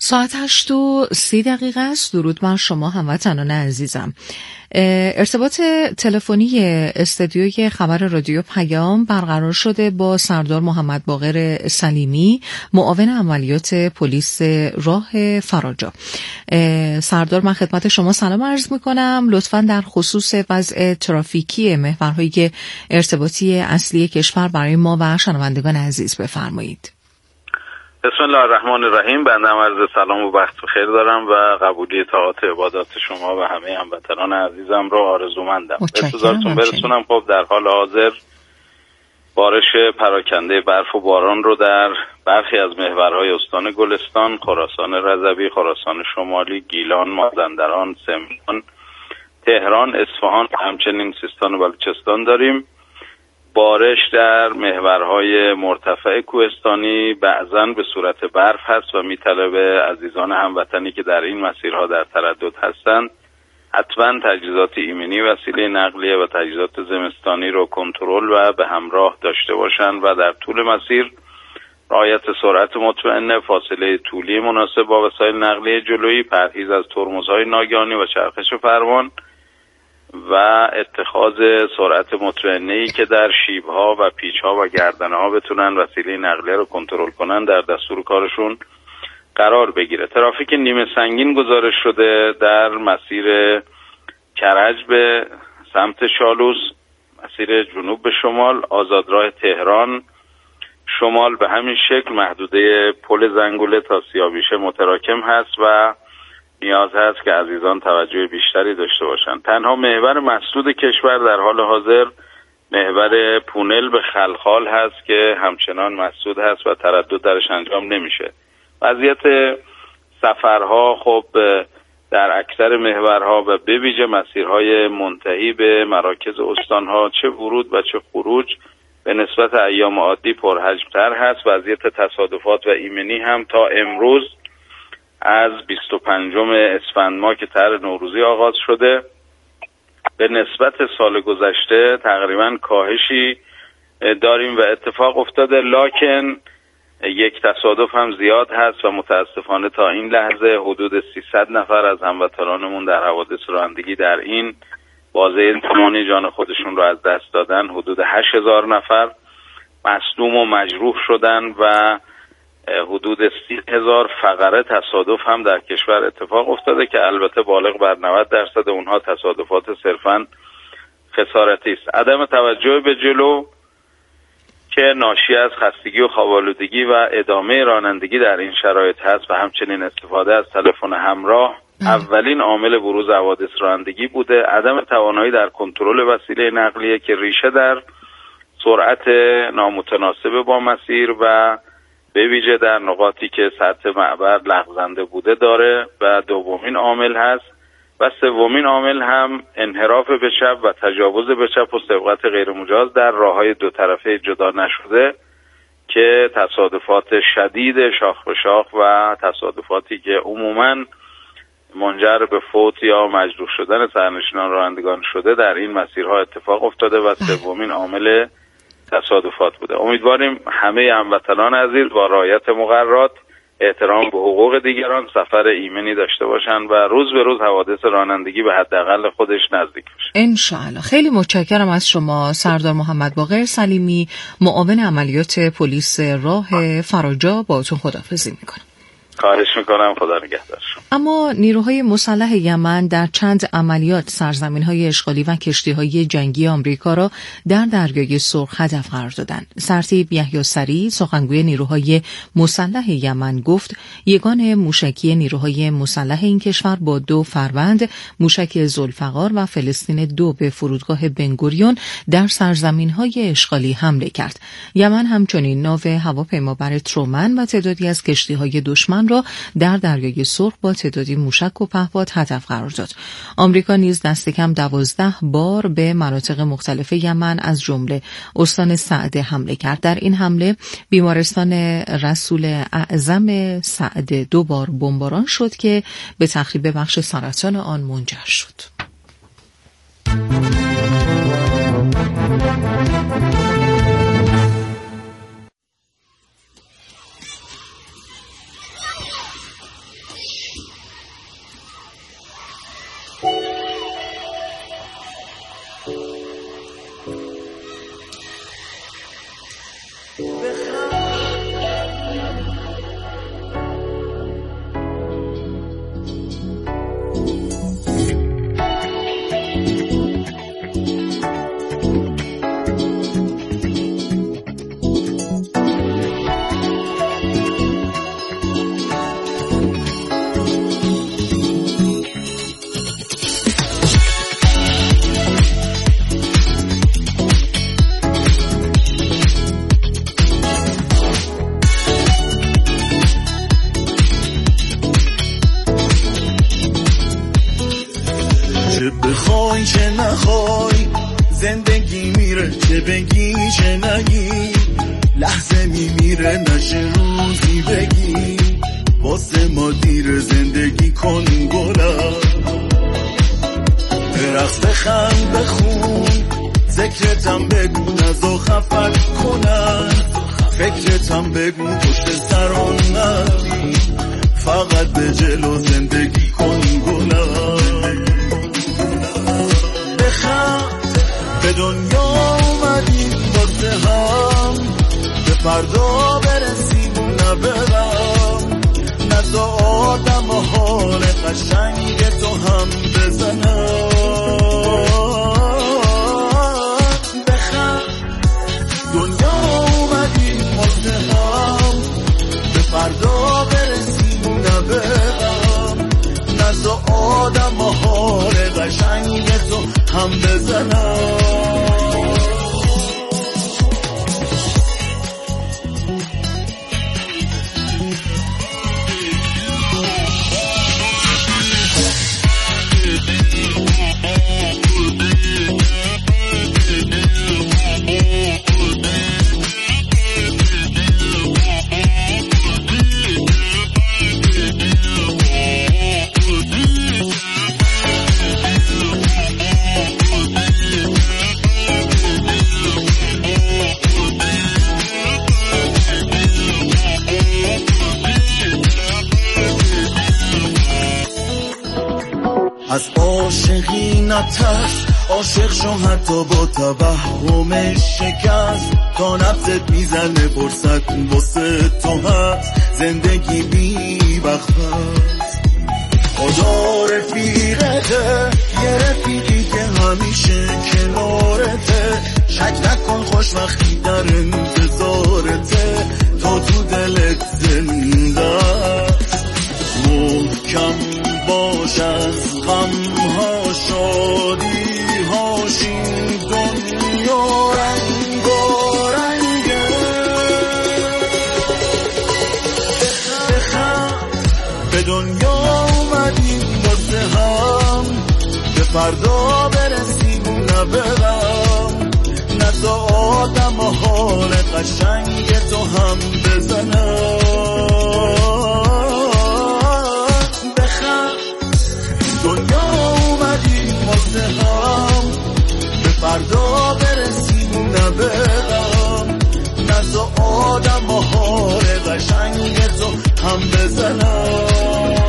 ساعت 8:30 است. درود بر شما هموطنان عزیزم. ارتباط تلفنی استدیوی خبر رادیو پیام برقرار شده با سردار محمد باقر سلیمی، معاون عملیات پلیس راه فراجا. سردار، من خدمت شما سلام عرض میکنم. لطفاً در خصوص وضع ترافیکی محورهای ارتباطی اصلی کشور برای ما و شنوندگان عزیز بفرمایید. بسم الله الرحمن الرحیم. بنده عرض سلام و وقت بخیر دارم و قبولی طاعات عبادات شما و همه هموطنان عزیزم رو آرزومندم. انتظارتون برسونم. خب در حال حاضر بارش پراکنده برف و باران رو در برخی از محورهای استان گلستان، خراسان رضوی، خراسان شمالی، گیلان، مازندران، سمنان، تهران، اصفهان و همچنین سیستان و بلوچستان داریم. بارش در محورهای مرتفع کوهستانی بعضاً به صورت برف هست و میطلبه عزیزان هموطنی که در این مسیرها در تردد هستند حتما تجهیزات ایمنی، وسیله نقلیه و تجهیزات زمستانی رو کنترل و به همراه داشته باشند و در طول مسیر رعایت سرعت مطمئن، فاصله طولی مناسب با وسایل نقلیه جلویی، پرهیز از ترمزهای ناگهانی و چرخش فرمان و اتخاذ سرعت مطمئنه‌ای که در شیب‌ها و پیچ‌ها و گردنه‌ها بتونن وسیله نقلیه رو کنترل کنن در دستور کارشون قرار بگیره. ترافیک نیمه سنگین گزارش شده در مسیر کرج به سمت شالوس، مسیر جنوب به شمال، آزادراه تهران شمال به همین شکل، محدوده پل زنگوله تا سیاویشه متراکم هست و نیاز هست که عزیزان توجه بیشتری داشته باشند. تنها محور مسدود کشور در حال حاضر محور پونل به خلخال هست که همچنان مسدود هست و تردد درش انجام نمیشه. وضعیت سفرها خب در اکثر محورها و به ویژه مسیرهای منتهی به مراکز استانها چه ورود و چه خروج به نسبت ایام عادی پرحجم‌تر هست. وضعیت تصادفات و ایمنی هم تا امروز از 25 اسفند ماه که طرح نوروزی آغاز شده به نسبت سال گذشته تقریبا کاهشی داریم و اتفاق افتاده، لکن یک تصادف هم زیاد هست و متاسفانه تا این لحظه حدود 300 نفر از هموطنانمون در حوادث رانندگی در این بازه زمانی جان خودشون رو از دست دادن. حدود 8000 نفر مصدوم و مجروح شدن و حدود 30,000 فقره تصادف هم در کشور اتفاق افتاده که البته بالغ بر 90% اونها تصادفات صرفاً خسارتی است. عدم توجه به جلو که ناشی از خستگی و خواب‌آلودگی و ادامه رانندگی در این شرایط هست و همچنین استفاده از تلفن همراه اولین عامل بروز حوادث رانندگی بوده. عدم توانایی در کنترل وسیله نقلیه که ریشه در سرعت نامتناسب با مسیر و به ویژه در نقاطی که سطح معبر لغزنده بوده داره و دومین عامل هست و سومین عامل هم انحراف به چپ و تجاوز به چپ و سبقت غیر مجاز در راههای دو طرفه جدا نشده که تصادفات شدید شاخ به شاخ و تصادفاتی که عموماً منجر به فوت یا مجروح شدن سرنشینان رانندگان شده در این مسیرها اتفاق افتاده و سومین عامل تصادفات بوده. امیدواریم همه هموطنان عزیز با رعایت مقررات، احترام به حقوق دیگران سفر ایمنی داشته باشند و روز به روز حوادث رانندگی به حداقل خودش نزدیک بشه. انشاءالله. خیلی متشکرم از شما سردار محمد باقر سلیمی، معاون عملیات پلیس راه فراجا. باهاتون خداحافظی میکنم. خواهش میکنم. خدا نگهدار شما. اما نیروهای مسلح یمن در چند عملیات سرزمین‌های اشغالی و کشتی‌های جنگی آمریکا را در دریای سرخ هدف قرار دادند. سرتیپ یحیی سری، سخنگوی نیروهای مسلح یمن، گفت یگان موشکی نیروهای مسلح این کشور با 2 فروند، موشک ذوالفقار و فلسطین 2 به فرودگاه بنگوریون در سرزمین‌های اشغالی حمله کرد. یمن همچنین ناو هواپیمابر ترومن و تعدادی از کشتی‌های دشمن را در دریای سرخ با تعدادی موشک و پهپاد هدف قرار داد. آمریکا نیز دست کم 12 بار به مناطق مختلف یمن از جمله استان سعده حمله کرد. در این حمله بیمارستان رسول اعظم سعده 2 بار بمباران شد که به تخریب بخش سرطان آن منجر شد. چه بگی چه نگی، لحظه میمیره نشه روزی بگی، واسه ما دیر زندگی کن گلم، برقص بخند بخون، ذکرتم بگو نزا خفت کنن، فکرتم بگو پشت سران نبی، فقط به جلو زندگی کن گلم، بخند به دنیا اومدیم واسه هم، به فردا برسیم و نبرم، نزا آدم و حال قشنگ تو هم بزنم، بخند دنیا اومدیم واسه هم، به فردا برسیم و نبرم، نزا آدم و حال قشنگ تو هم بزنم. از عاشقی نترس، عاشق شو حتی با توهم شکست، تا نفست میزنه فرصت واسه تو هست، زندگی بی وقت هست، خدا رفیقته، یه رفیقی که همیشه کنارته، شک نکن خوشبختی در انتظارته، تا تو دلت زنده است، محکم باش از غمها شادی هاش، این دنیا رنگ و رنگه، بخند به دنیا اومدیم واسه هم، به فردا برسیم و نبرم، نزا آدم و حال قشنگ تو هم بزنم، دنیا اومدیم واسه هم، به فردا برسیم و نبرم، نزا آدم و حال قشنگ تو هم بزنم.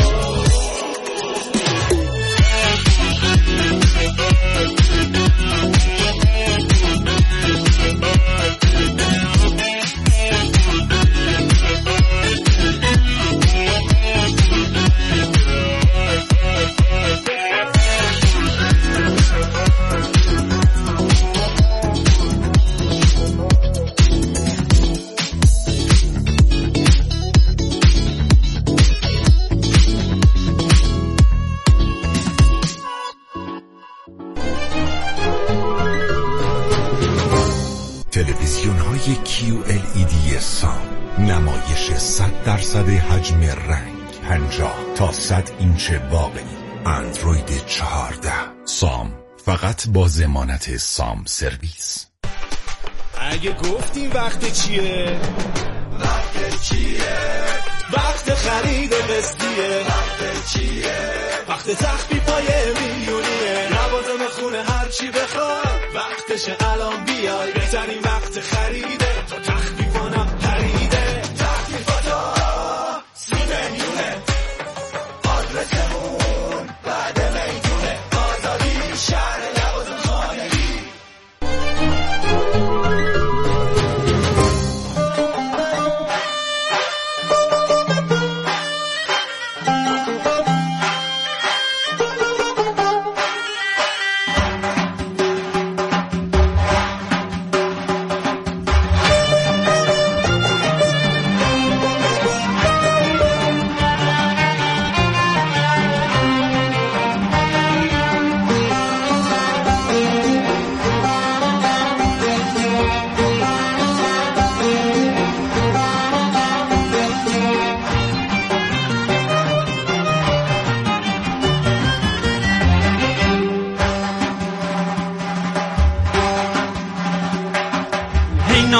تلویزیون های QLED سام، نمایش 100% حجم رنگ، 50 تا 100 اینچ واقعی، اندروید 14. سام، فقط با ضمانت سام سرویس. اگه گفتیم وقت چیه؟ وقت چیه؟ وقت خرید قسطیه. وقت چیه؟ وقت تخفیفای میلیونیه. لوازم خونه هر چی بخوای وقتشه الان بیای. بهترین وقت خریده تا تخفیفانم خریده. تخفیفاتا 30 میلیونه. آدرسمون بعد میدونه. آزادی شهر لوازم خانگی.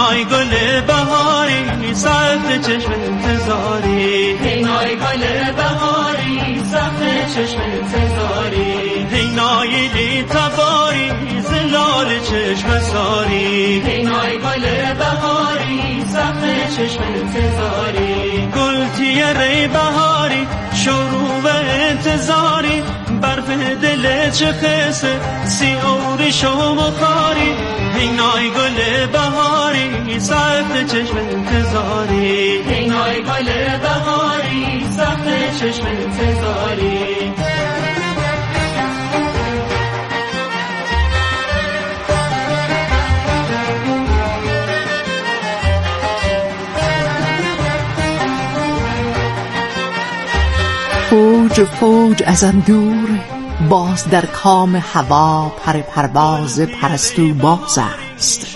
نای گل بهاری سخت چشم انتظاری هی نای گل بهاری سخت چشم انتظاری هی نای لی تباری زلال چشم ساری هی نای گل بهاری سخت چشم انتظاری گل تیره بهاری شروع انتظاری برف دل چه خسه سیوری شما خاری هی نای گل بهاری سخت چشم انتظاری هی نای گل بهاری سخت چشم انتظاری فوج فوج ازم دور باز در کام هوا پر پرواز پرستو باز است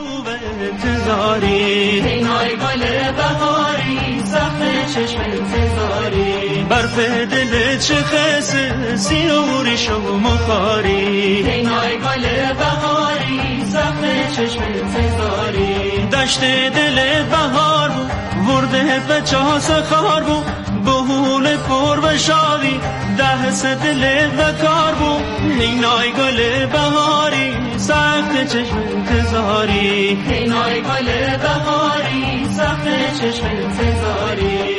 هی نای گل بهاری سخت چشم انتظاری برف دل چه خسه سیوری شما خاری هی نای گل بهاری سخت چشم انتظاری دشت دل بهار بود ورده به چاس خار بود بهول پر و شادی دهس دل و کار بود هی نای گل بهاری سخت چشم انتظاری هی نای گل بهاری سخت چشم انتظاری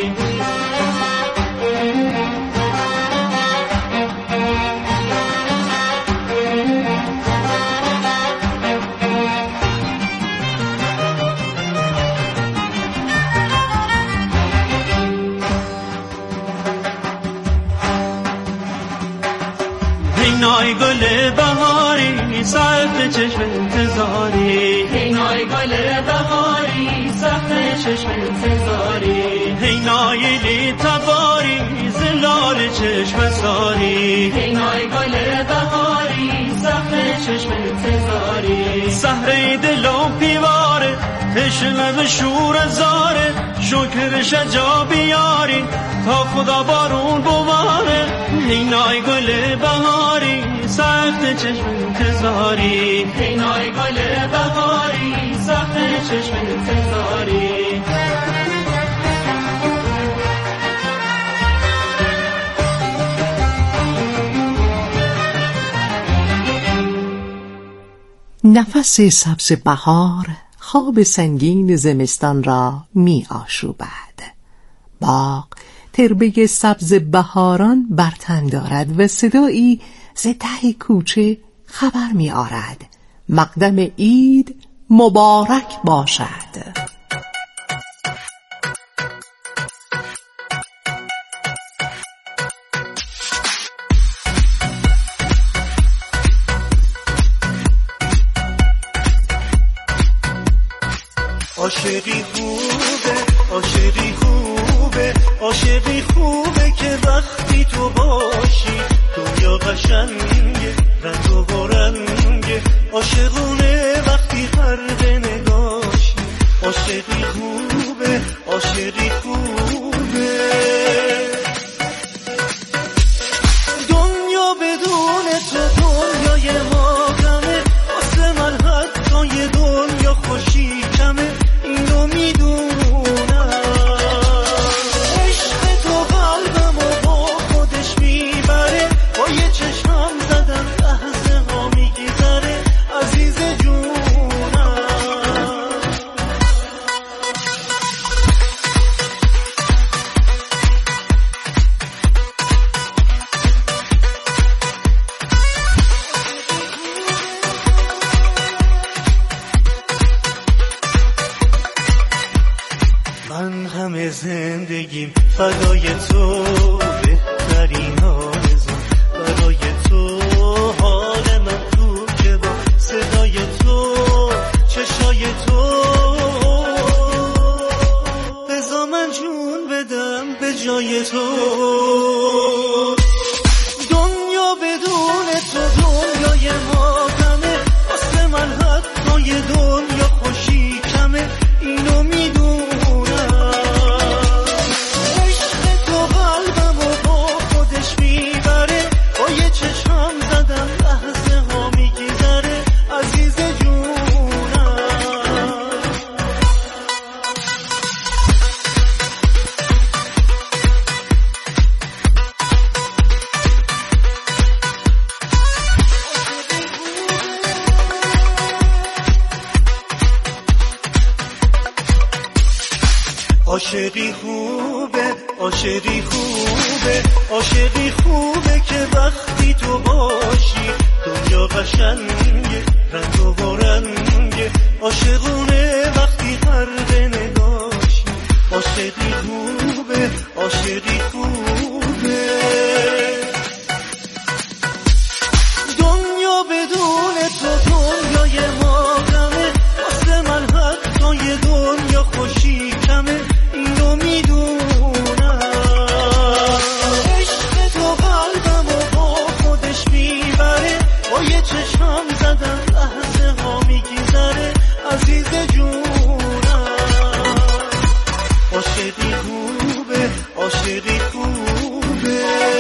نای گل بهاری سخت چشم انتظاری هی نای گل بهاری سخت چشم انتظاری هی نای لی تباری زلال چشم ساری هی نای گل بهاری سخت چشم انتظاری سحره دل و پیواره تشنه به شور زاره شکر شجا بیاری تا خدا بارون بواره هی نای گل بهاری سخت چشم انتظاری هی نای گل بهاری سخت چشم انتظاری نفس سبز بهار خواب سنگین زمستان را می آشوبد. باغ تربه سبز بهاران برتن دارد و صدایی ز ته کوچه خبر می آرد مقدم عید مبارک باشد. عاشقی خوبه، عاشقی خوبه، عاشقی خوبه که وقتی تو باشی دنیا قشنگه، رنگ و رنگه، عاشقونه وقتی غرق نگاشی. عاشقی خوبه، عاشقی خوبه، دنیا بدون تو دنیای ما غمه، واسه من حتی یه دنیا خوشی کمه. اینو میدونم عشق تو قلبمو با خودش میبره، با یه چشمم زدم لحظه ها میگذره عزیز جونم. من همه زندگیم فدای تو، بهترین آرزوم برای تو، حال من تو که با صدای تو، چشای تو، بذار من جون بدم به جای تو. دنیا بدون تو دنیای ما غمه، واسه من حتی یه دنیا خوشی کمه. اینو میدونم عاشقی خوبه، عاشقی خوبه، عاشقی خوبه که وقتی تو باشی دنیا قشنگه، رنگ و رنگه، عاشقونه وقتی غرق نگاشی. عاشقی خوبه، عاشقی خوبه. دنیا بدون تو دنیای ما غمه، واسه من حتی یه دنیا خوشی کمه، اینو میدونم. عشق تو قلبمو با خودش میبره، با یه چشم زدن لحظه ها میگذره، عزیز جونم. عاشقی خوبه، عاشقی خوبه.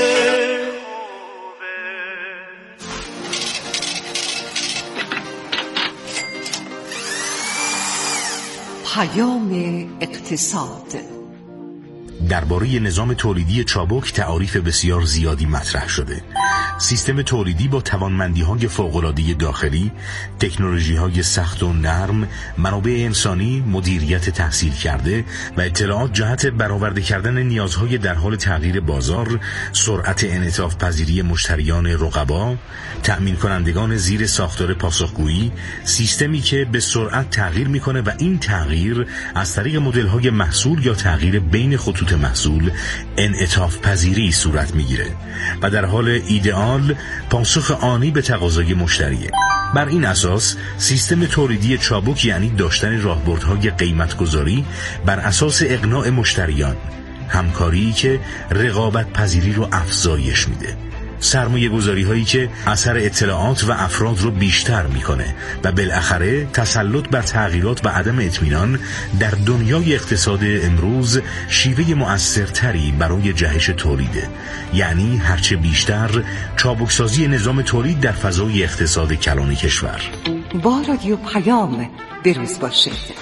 پیام اقتصاد. درباره نظام تولیدی چابک تعاریف بسیار زیادی مطرح شده. سیستم تولیدی با توانمندی‌های فوق‌العاده داخلی، تکنولوژی‌های سخت و نرم، منابع انسانی، مدیریت تحصیل کرده و اطلاعات جهت برآورده کردن نیازهای در حال تغییر بازار، سرعت انعطاف پذیری مشتریان رقبا، تأمین کنندگان زیر ساختار پاسخگویی، سیستمی که به سرعت تغییر می‌کنه و این تغییر از طریق مدل‌های محصول یا تغییر بین خطوط محصول انعطاف پذیری صورت می‌گیره و در حال ایدئال پاسخ آنی به تقاضای مشتریه. بر این اساس سیستم تولیدی چابک یعنی داشتن راهبردهای قیمت‌گذاری بر اساس اقناع مشتریان، همکاری که رقابت پذیری رو افزایش میده، سرمایه گذاری هایی که اثر اطلاعات و افراد رو بیشتر میکنه و بالاخره تسلط بر تغییرات و عدم اطمینان در دنیای اقتصاد امروز شیوه مؤثرتری برای جهش تولیده. یعنی هرچه بیشتر چابکسازی نظام تولید در فضای اقتصاد کلان کشور. با رادیو پیام بروز باشید.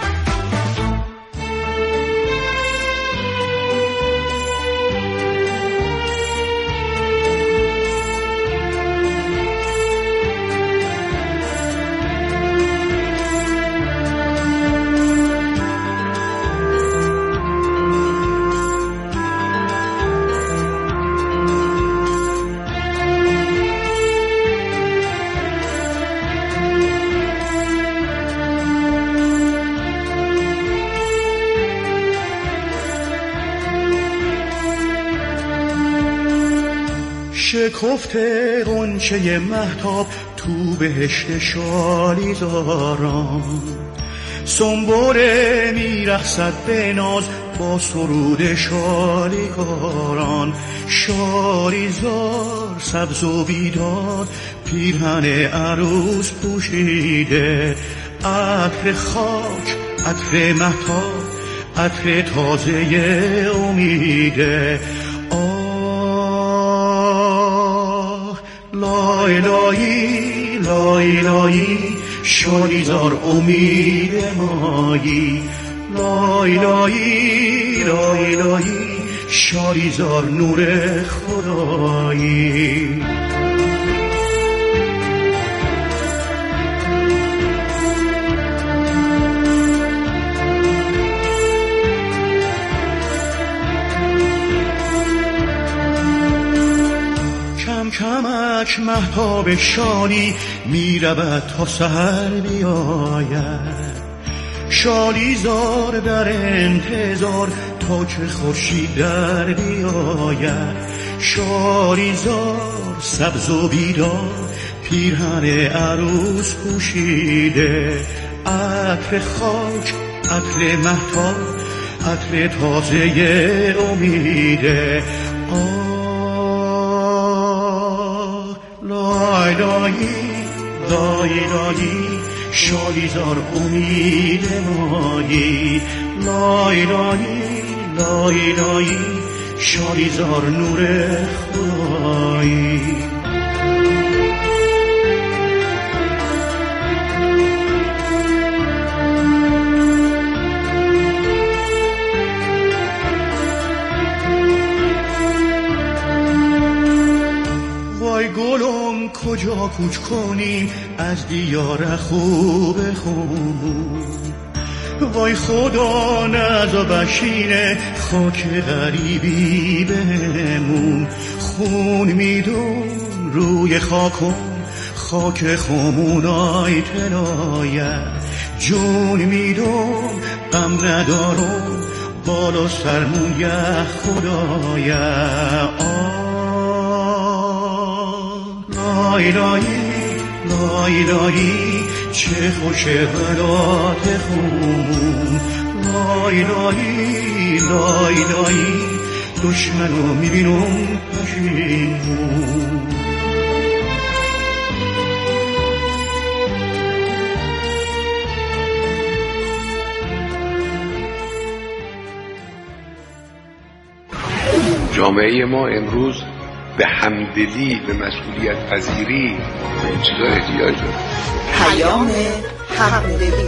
شکفته غنچه مهتاب تو بهشت شالیزاران، سنبوله میرقصد به ناز با سرود شالیکاران. شالیزار سبز و بیدار پیرهن عروس پوشیده، عطر خاک، عطر مهتاب، عطر تازه امیده. لای لایی لای لایی شالیزار امید مایی، لای لایی لای لایی شالیزار نور خدایی. کمک مهتاب شالی میرود تا سحر بیاید، شالیزار در انتظار تا که خورشید در بیاید. شالیزار سبز و بیدار پیرهن عروس پوشیده، عطر خاک، عطر مهتاب، عطر تازه امیده. لای لایی لای لایی شالیزار امید مایی، لای لایی لای لایی شالیزار نور خدایی. گلم کجا کوچ کنیم از دیار خوب خون، وای خدا نزا بشینه خاک غریبی بهمون، خون میدون روی خاکم خاک خمونای تلایت، جون میدون غم ندارم بالا سرمون یه خدایه. لای لای لای چه خوش غلات خون، لای لای لای لای دشمنو میبینم پشیمون. جامعه ما امروز به همدلی، به مسئولیت پذیری، به این چیزا احتیاج داره. پیام همدلی.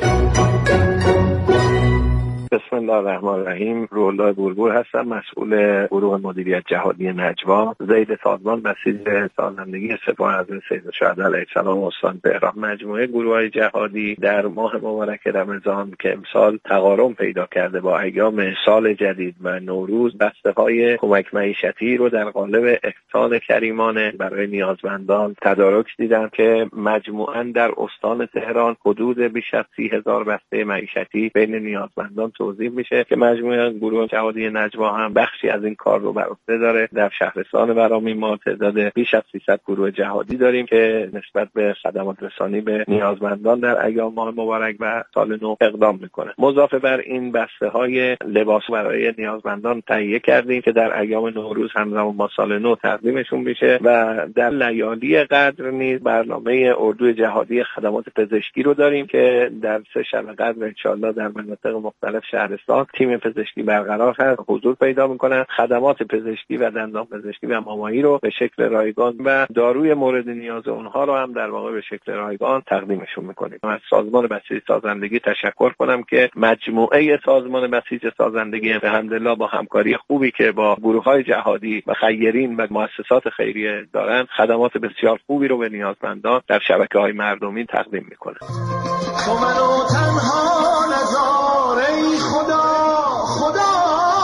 بسم الله الرحمن الرحیم. روح‌الله بلبل هستم، مسئول گروه مدیریت جهادی نجوا، ضد سازمان بسیج سازندگی سپاه اعظم سید الشهدا علیه السلام استان تهران. مجموعه گروه‌های جهادی در ماه مبارک رمضان که امسال تقارن پیدا کرده با ایام سال جدید و نوروز، بسته‌های کمک معیشتی رو در قالب احسان کریمانه برای نیازمندان تدارک دیدم که مجموعاً در استان تهران حدود بیش از 30,000 بسته معیشتی بین نیازمندان توزیع میشه که مجموعه گروه جهادی نجوا هم بخشی از این کار رو بر عهده داره. در شهرستان ورامین ما تعداد بیش از 300 گروه جهادی داریم که نسبت به خدمات رسانی به نیازمندان در ایام ماه مبارک و سال نو اقدام میکنه. مضافه بر این بسته های لباس برای نیازمندان تهیه کردیم که در ایام نوروز همزمان با سال نو تقدیمشون میشه و در لیالی قدر نیز برنامه اردوی جهادی خدمات پزشکی رو داریم که در 3 شب قدر ان شاءالله در مناطق مختلف شهرستان تیم پزشکی برقرار هست، حضور پیدا میکنن. خدمات پزشکی و دندان پزشکی و مامایی رو به شکل رایگان و داروی مورد نیاز اونها رو هم در واقع به شکل رایگان تقدیمشون میکنیم. از سازمان بسیج سازندگی تشکر کنم که مجموعه سازمان بسیج سازندگی الحمدلله با همکاری خوبی که با گروه‌های جهادی و خیرین و مؤسسات خیریه دارن، خدمات بسیار خوبی رو به نیازمندان در شبکه‌های مردمی تقدیم میکنه. تو منو تنها نذار ای خدا خدا.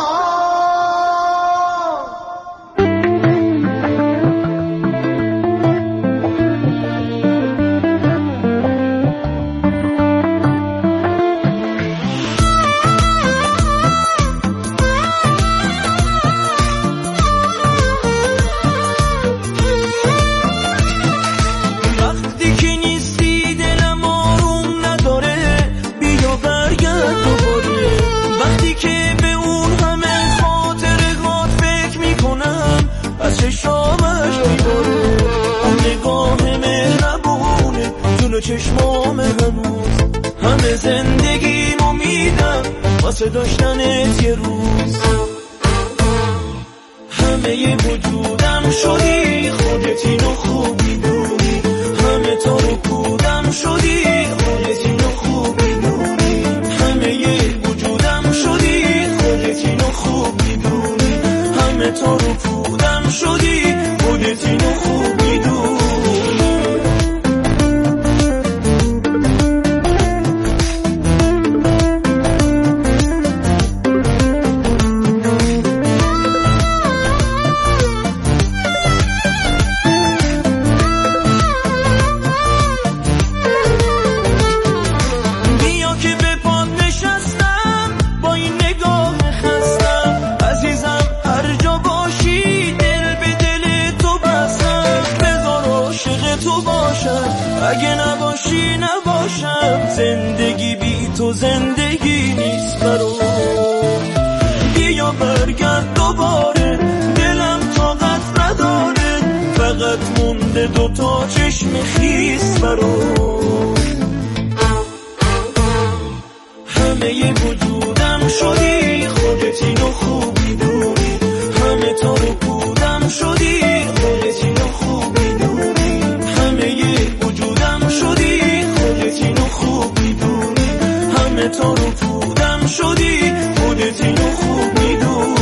چشمام هنوز همه زندگیمو میدم واسه داشتنت یه روز. همه ی وجودم شدی خودت اینو خوب میدونی، همه تا رو کودم شدی خودت اینو خوب میدونی، همه ی وجودم شدی خودت اینو خوب میدونی، همه تا رو کودم شدی خودت اینو خوب میدونی. اگه نباشی نباشم، زندگی بی تو زندگی نیست برام. بیا برگرد دوباره، دلم طاقت نداره، فقط مونده 2 تا چشم خیس برام. همه ی وجودم شدی خودت اینو خوب میدونی، همه تا رو کودم شدی خودت اینو خوب میدونی، همه ی وجودم شدی خودت اینو خوب میدونی، همه تا رو کودم شدی خودت اینو خوب میدونی.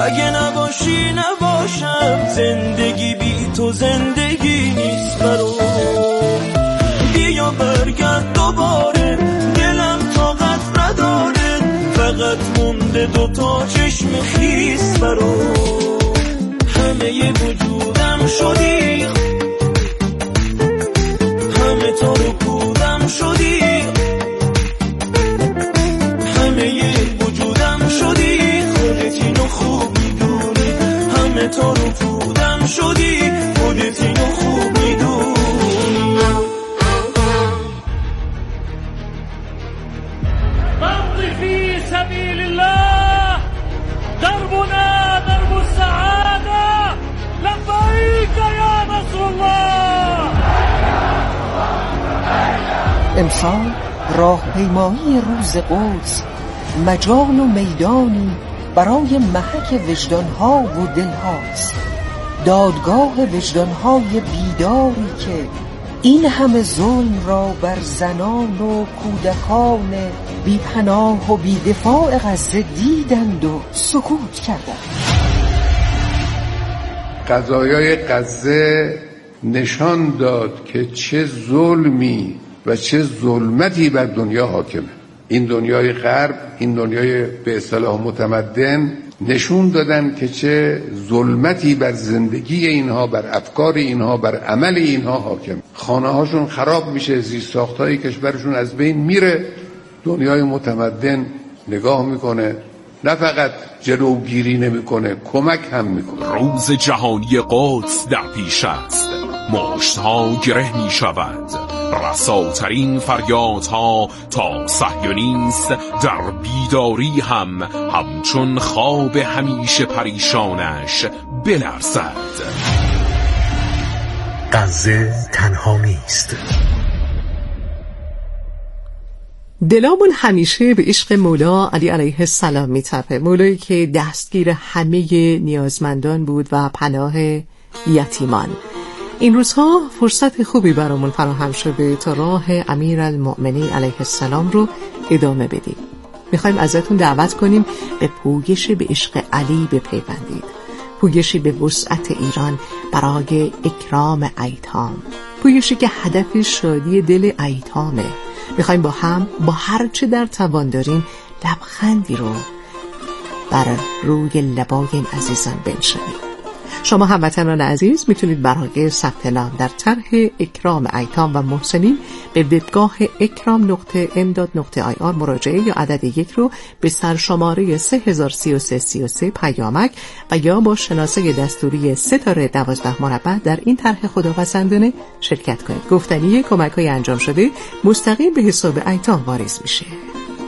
اگه نباشی نباشم، زندگی بی تو زندگی نیست برام. بیا برگرد دوباره، دلم طاقت نداره، فقط مونده دوتا چشم خیس برام. همه وجودم شدی، همه تو رو کودم شدی، همه وجودم شدی، خودت اینو خوب میدونی. همه تو رو کودم شدی، خودت اینو خوب میدونی. نمضي في سبيل الله، دربنا درب السعادة، لبيك يا نصر الله. امسال راهپیمایی روز قدس مجال و میدانی برای محک وجدانها و دلهاست، دادگاه وجدانهای بیداری که این همه ظلم را بر زنان و کودکان بی پناه و بی دفاع غزه دیدند و سکوت کردند. قضایای غزه نشان داد که چه ظلمی و چه ظلمتی بر دنیا حاکمه. این دنیای غرب، این دنیای به اصطلاح متمدن نشون دادن که چه ظلمتی بر زندگی اینها، بر افکار اینها، بر عمل اینها حاکم. خانه هاشون خراب میشه، زیرساختهای کشورشون از بین میره. دنیای متمدن نگاه میکنه، نه فقط جلوگیری نمیکنه، کمک هم میکنه. روز جهانی قدس در پیش است، مشتها گره میشود، رساترین فریادها تا صهیونیست در بیداری هم همچون خواب همیشه پریشانش بلرزد. غزه تنها نیست. دلامون همیشه به عشق مولا علی علیه السلام میتپه، مولایی که دستگیر همه نیازمندان بود و پناه یتیمان. این روزها فرصت خوبی برامون فراهم شده تا راه امیرالمؤمنین علیه السلام رو ادامه بدیم. میخوایم ازتون دعوت کنیم به پویش به عشق علی بپیوندید، پویشی به وسعت ایران برای اکرام ایتام، پویشی که هدف شادی دل ایتامه. میخوایم با هم با هر چه در توان داریم لبخندی رو بر روی لبای این عزیزان بنشانیم. شما هموطنان عزیز میتونید برای ثبت نام در طرح اکرام ایتام و محسنین به وبگاه ekram.m.ir مراجعه یا عدد 1 رو به سرشماره 3033 پیامک و یا با شناسه دستوری 3-12 مربع در این طرح خداپسندانه شرکت کنید. گفتنی کمک‌های انجام شده مستقیم به حساب ایتام واریز میشه.